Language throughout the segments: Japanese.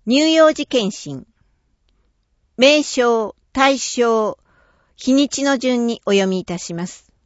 乳幼児検診。名称、対象、日にちの順にお読みいたします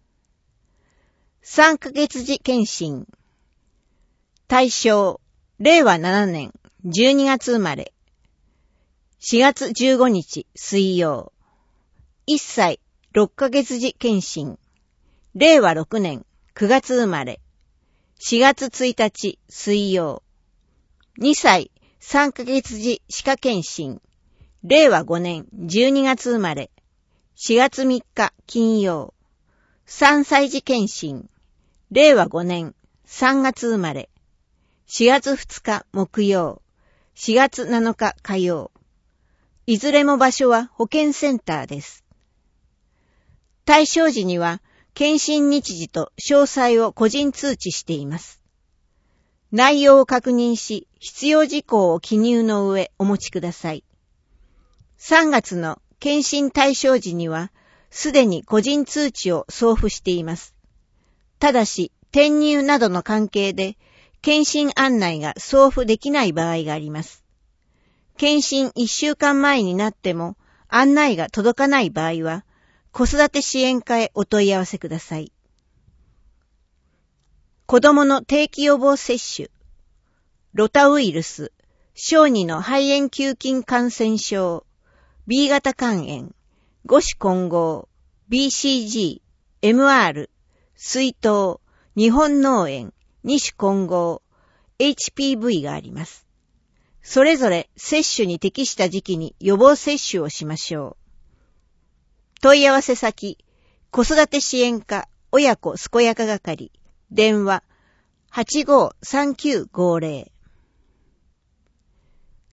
。3ヶ月時検診。対象、令和7年12月生まれ。4月15日水曜。1歳6ヶ月時検診。令和6年9月生まれ。4月1日水曜。2歳3ヶ月時歯科検診。令和5年12月生まれ。4月3日金曜。3歳児検診。令和5年3月生まれ。4月2日木曜。4月7日火曜。いずれも場所は保健センターです。対象時には検診日時と詳細を個人通知しています。内容を確認し、必要事項を記入の上お持ちください。3月の検診対象時には、すでに個人通知を送付しています。ただし、転入などの関係で、検診案内が送付できない場合があります。検診1週間前になっても、案内が届かない場合は、子育て支援課へお問い合わせください。子供の定期予防接種、ロタウイルス、小児の肺炎球菌感染症、B 型肝炎、母子混合、BCG、MR、水痘、日本脳炎、二種混合、HPV があります。それぞれ接種に適した時期に予防接種をしましょう。問い合わせ先、子育て支援課親子健やか係、電話 853950